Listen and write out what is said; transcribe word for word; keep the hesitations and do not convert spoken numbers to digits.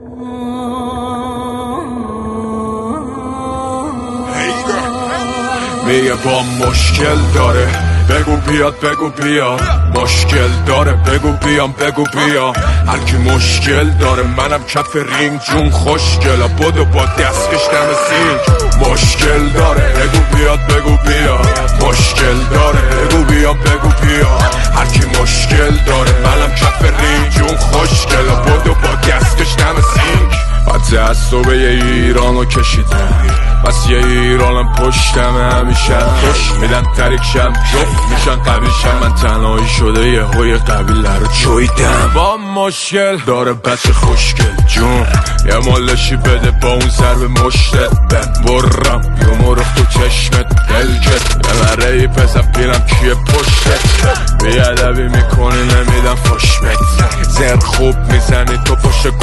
میگه با مشکل داره، بگو بیاد بگو بیاد. مشکل داره بگو بیام بگو بیا. هر کی مشکل داره منم کف رینگ جون خوشگلا بدو با دستش دم سینگ. مشکل داره بگو بیاد بگو بیا. مشکل داره بگو بیام بگو بیا. هر کی مشکل داره منم کف رینگ جون خوشگلا بدو با دستش دم سینگ. تعصبه ایرانو کشیدم بس یه ایرانم پشتم همیشه خوش میدن تریکشم جفت میشن قبیلشم. من تنهایی شده یه های قبیله رو چویدم. با مشکل داره بچه خوشگل جون یه مالشی بده با اون ضرب مشتت برم یه مرخ تو چشمت دلکت. یه برای پسر پیرم کیه پشتت بیادبی میکنی نمیدم فشمت. زر خوب میزنی تو پشت